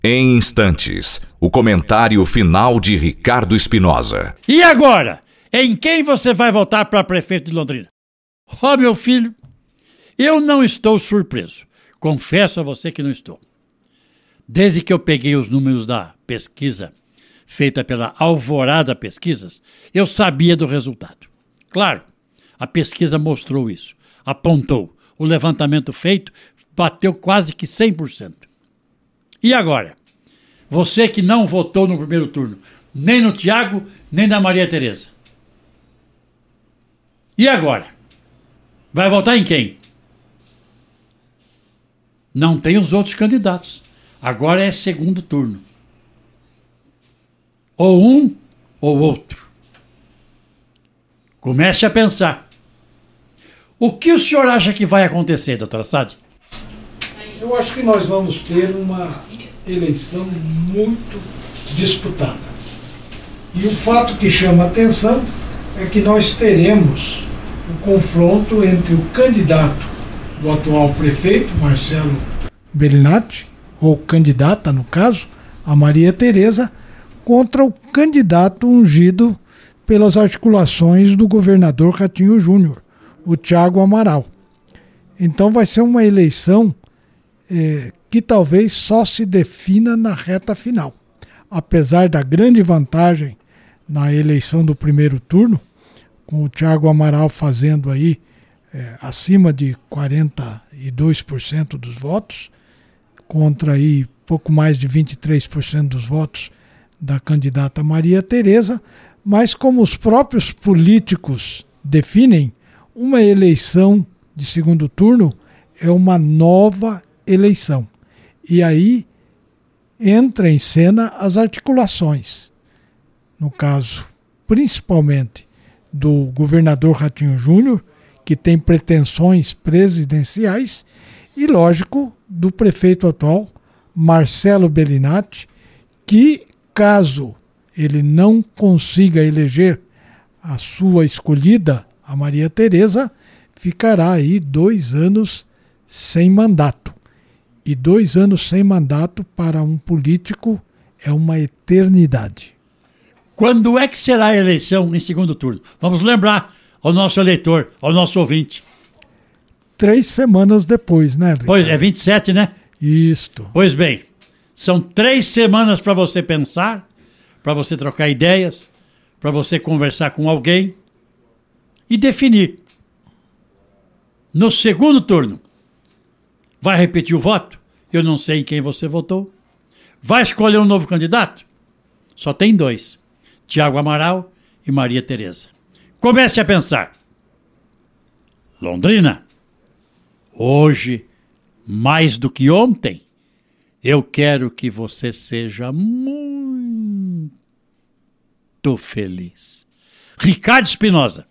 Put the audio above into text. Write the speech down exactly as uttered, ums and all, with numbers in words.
Em instantes, o comentário final de Ricardo Espinosa. E agora? Em quem você vai votar para prefeito de Londrina? Ó, oh, meu filho, eu não estou surpreso. Confesso a você que não estou. Desde que eu peguei os números da pesquisa feita pela Alvorada Pesquisas, eu sabia do resultado. Claro, a pesquisa mostrou isso, apontou. O levantamento feito bateu quase que cem por cento. E agora? Você que não votou no primeiro turno, nem no Tiago, nem na Maria Tereza. E agora? Vai votar em quem? Não tem os outros candidatos. Agora é segundo turno. Ou um ou outro. Comece a pensar. O que o senhor acha que vai acontecer, doutora Sade? Eu acho que nós vamos ter uma eleição muito disputada. E o fato que chama a atenção é que nós teremos um confronto entre o candidato do atual prefeito, Marcelo Bellinati, ou candidata, no caso, a Maria Tereza, contra o candidato ungido pelas articulações do governador Ratinho Júnior, o Thiago Amaral. Então vai ser uma eleição eh, que talvez só se defina na reta final. Apesar da grande vantagem na eleição do primeiro turno, com o Thiago Amaral fazendo aí eh, acima de quarenta e dois por cento dos votos, contra aí pouco mais de vinte e três por cento dos votos da candidata Maria Tereza, mas como os próprios políticos definem, uma eleição de segundo turno é uma nova eleição. E aí entra em cena as articulações. No caso, principalmente do governador Ratinho Júnior, que tem pretensões presidenciais, e, lógico, do prefeito atual, Marcelo Bellinati, que, caso ele não consiga eleger a sua escolhida, a Maria Tereza, ficará aí dois anos sem mandato. E dois anos sem mandato para um político é uma eternidade. Quando é que será a eleição em segundo turno? Vamos lembrar ao nosso eleitor, ao nosso ouvinte. Três semanas depois, né, Ricardo? Pois, é vinte e sete, né? Isto. Pois bem, são três semanas para você pensar, para você trocar ideias, para você conversar com alguém e definir. No segundo turno, vai repetir o voto? Eu não sei em quem você votou. Vai escolher um novo candidato? Só tem dois, Thiago Amaral e Maria Tereza. Comece a pensar. Londrina, hoje, mais do que ontem, eu quero que você seja muito feliz. Ricardo Espinosa.